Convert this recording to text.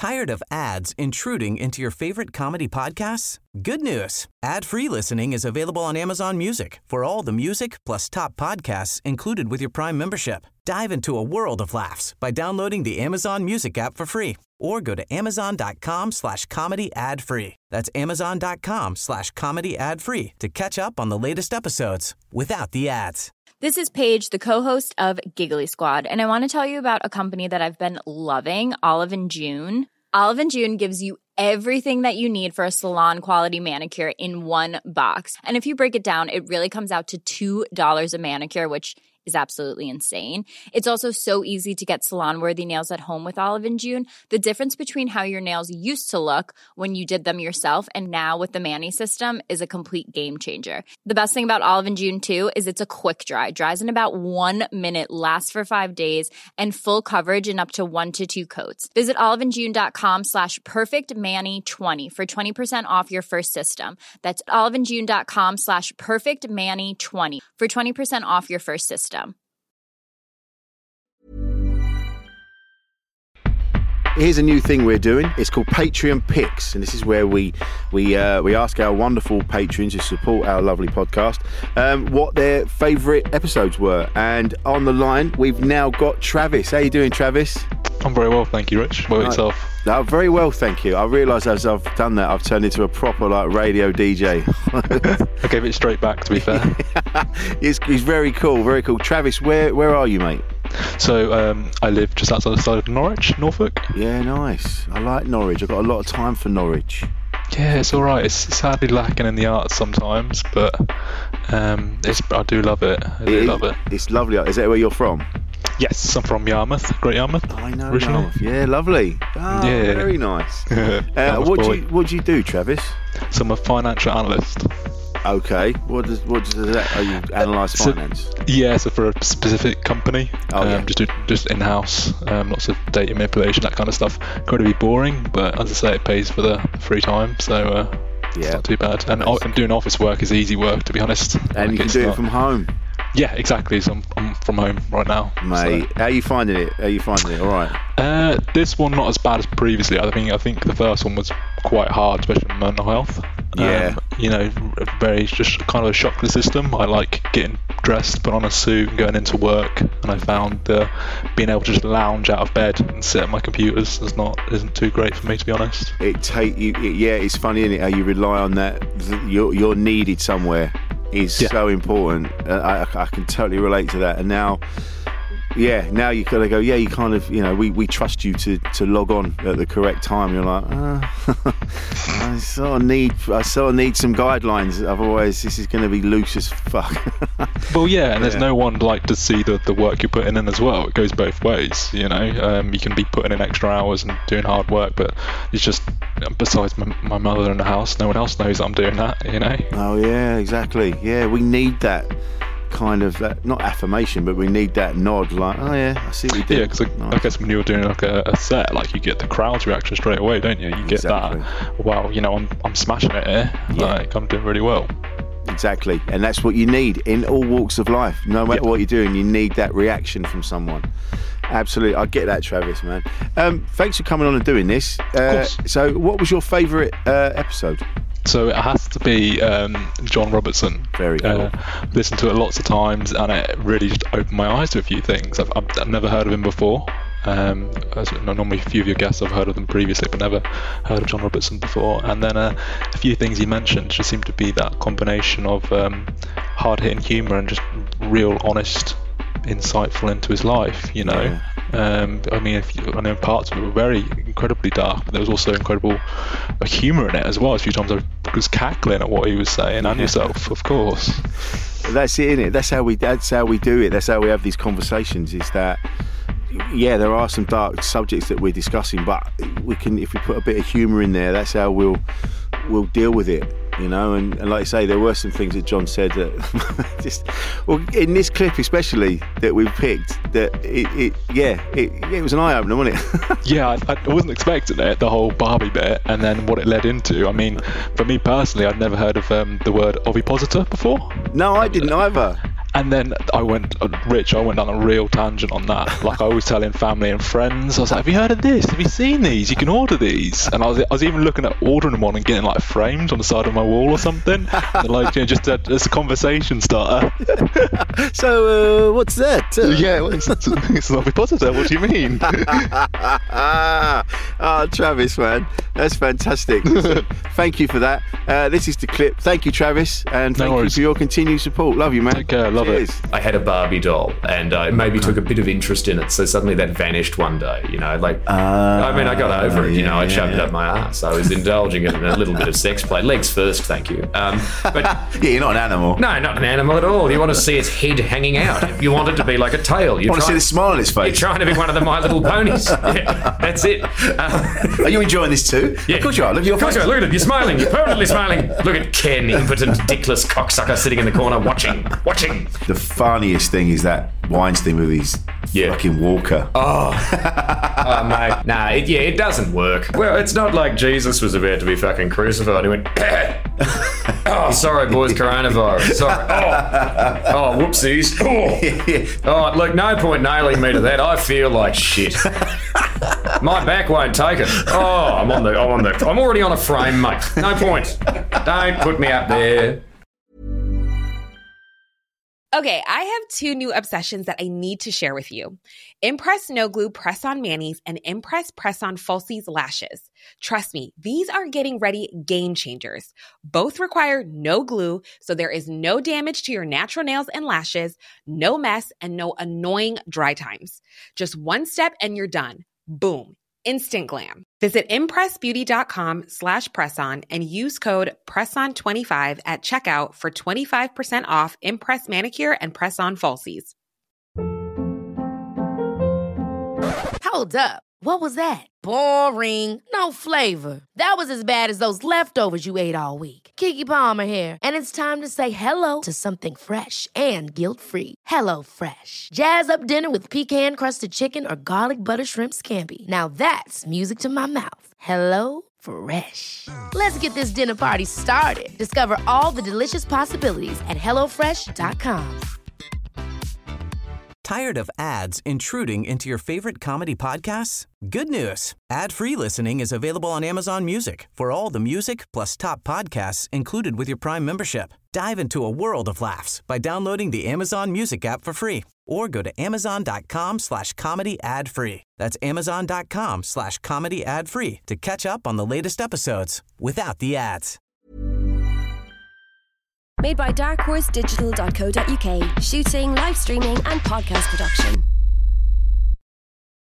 Tired of ads intruding into your favorite comedy podcasts? Good news. Ad-free listening is available on Amazon Music for all the music plus top podcasts included with your Prime membership. Dive into a world of laughs by downloading the Amazon Music app for free or go to amazon.com/comedy ad-free. That's amazon.com/comedy ad-free to catch up on the latest episodes without the ads. This is Paige, the co-host of Giggly Squad, and I want to tell you about a company that I've been loving, Olive & June. Olive & June gives you everything that you need for a salon-quality manicure in one box. And if you break it down, it really comes out to $2 a manicure, which is absolutely insane. It's also so easy to get salon-worthy nails at home with Olive & June. The difference between how your nails used to look when you did them yourself and now with the Mani system is a complete game changer. The best thing about Olive & June, too, is it's a quick dry. Dries in about 1 minute, lasts for 5 days, and full coverage in up to 1 to 2 coats. Visit oliveandjune.com/perfectmani20 for 20% off your first system. That's oliveandjune.com/perfectmani20 for 20% off your first system. Here's a new thing we're doing. It's called Patreon Picks, and this is where we ask our wonderful patrons who support our lovely podcast what their favourite episodes were. And on the line, we've now got Travis. How you doing, Travis? I'm very well, thank you, Rich. What about yourself? No, very well, thank you. I realise as I've done that, I've turned into a proper radio DJ. I gave it straight back, to be fair. He's very cool, very cool. Travis, where are you, mate? So I live just outside the side of Norwich, Norfolk. Yeah, nice. I like Norwich. I've got a lot of time for Norwich. Yeah, it's all right. It's sadly lacking in the arts sometimes, but I do love it. I do love it. It's lovely. Is that where you're from? Yes, I'm from Yarmouth, Great Yarmouth. I know originally. Yarmouth. Yeah, lovely. Oh, yeah. Very nice. What do you do, Travis? So I'm a financial analyst. Okay. What does that? Are you analyse finance? Yeah, so for a specific company. Just in-house, lots of data manipulation, that kind of stuff. Incredibly boring, but as I say, it pays for the free time, so it's not too bad. And doing office work is easy work, to be honest. And you can do it from home. Yeah, exactly. So I'm from home right now. Mate, how are you finding it? All right? This one not as bad as previously. I think the first one was quite hard, especially with mental health. Yeah. Very just kind of a shock to the system. I like getting dressed, put on a suit, and going into work. And I found being able to just lounge out of bed and sit at my computers isn't too great for me, to be honest. It's funny, isn't it? How you rely on that. You're needed somewhere. Is so important. I can totally relate to that. And now you gotta go. Yeah, you kind of, we trust you to log on at the correct time. You're like, I sort of need some guidelines. Otherwise, this is going to be loose as fuck. Well, yeah, and there's no one like to see the work you're putting in as well. It goes both ways. You can be putting in extra hours and doing hard work, but it's just besides my mother in the house, no one else knows I'm doing that. Oh yeah, exactly. Yeah, we need that kind of not affirmation, but we need that nod, like, oh yeah, I see what you did. Yeah, because I guess when you're doing like a set, like, you get the crowd's reaction straight away, don't you? You get that, wow, I'm smashing it here. Yeah. Like, I'm doing really well. Exactly, and that's what you need in all walks of life. No matter what you're doing, you need that reaction from someone. Absolutely, I get that, Travis, man. Thanks for coming on and doing this. Of course. So, what was your favourite episode? So it has to be John Robertson. Very cool. Listened to it lots of times, and it really just opened my eyes to a few things. I've never heard of him before. Normally a few of your guests I've heard of them previously, but never heard of John Robertson before. And then a few things he mentioned just seemed to be that combination of hard-hitting humour and just real honest, insightful into his life. Yeah. I know parts of it were very incredibly dark, but there was also incredible humour in it as well. A few times I was cackling at what he was saying, and yourself, of course. That's it, isn't it? That's how we do it. That's how we have these conversations. Is that, yeah, there are some dark subjects that we're discussing, but we can, if we put a bit of humour in there, that's how we'll deal with it. And like I say, there were some things that John said that in this clip especially that we've picked, that it was an eye-opener, wasn't it? Yeah, I wasn't expecting it, the whole Barbie bit, and then what it led into. I mean, for me personally, I'd never heard of the word ovipositor before. No, I didn't either. And then I went down a real tangent on that. Like I always telling family and friends, I was like, have you heard of this? Have you seen these? You can order these. And I was even looking at ordering one and getting like framed on the side of my wall or something. And, like, you know, just as a conversation starter. So, what's that? Yeah, it's not positive. What do you mean? Oh, Travis, man. That's fantastic. Thank you for that. This is the clip. Thank you, Travis. And thank you for your continued support. Love you, man. Take care. Love it. I had a Barbie doll and I maybe took a bit of interest in it. So suddenly that vanished one day, you know, like, I mean, I got over it, you know, I shoved it up my ass. I was indulging in a little bit of sex play. Legs first, thank you. But yeah, you're not an animal. No, not an animal at all. You want to see its head hanging out. You want it to be like a tail. You want to see the smile on its face. You're trying to be one of the My Little Ponies. Yeah, that's it. Are you enjoying this too? Yeah. Of course you are. Look at your face. Look at it. You're smiling. You're permanently smiling. Look at Ken, impotent, dickless cocksucker sitting in the corner watching. The funniest thing is that Weinstein with his fucking walker. Oh, mate. Nah, it doesn't work. Well, it's not like Jesus was about to be fucking crucified. He went, oh, sorry, boys, coronavirus. Sorry. Oh, whoopsies. Oh, look, no point nailing me to that. I feel like shit. My back won't take it. Oh, I'm already on a frame, mate. No point. Don't put me up there. Okay, I have 2 new obsessions that I need to share with you. Impress No Glue Press-On Manis and Impress Press-On Falsies Lashes. Trust me, these are getting ready game changers. Both require no glue, so there is no damage to your natural nails and lashes, no mess, and no annoying dry times. Just one step and you're done. Boom. Instant glam. Visit impressbeauty.com/presson and use code PRESSON25 at checkout for 25% off Impress Manicure and Press-On Falsies. Hold up. What was that? Boring. No flavor. That was as bad as those leftovers you ate all week. Keke Palmer here, and it's time to say hello to something fresh and guilt-free. Hello Fresh. Jazz up dinner with pecan-crusted chicken or garlic butter shrimp scampi. Now that's music to my mouth. Hello Fresh. Let's get this dinner party started. Discover all the delicious possibilities at HelloFresh.com. Tired of ads intruding into your favorite comedy podcasts? Good news. Ad-free listening is available on Amazon Music for all the music plus top podcasts included with your Prime membership. Dive into a world of laughs by downloading the Amazon Music app for free or go to amazon.com/comedy ad-free. That's amazon.com/comedy ad-free to catch up on the latest episodes without the ads. Made by darkhorse digital.co.uk. Shooting, live streaming and podcast production.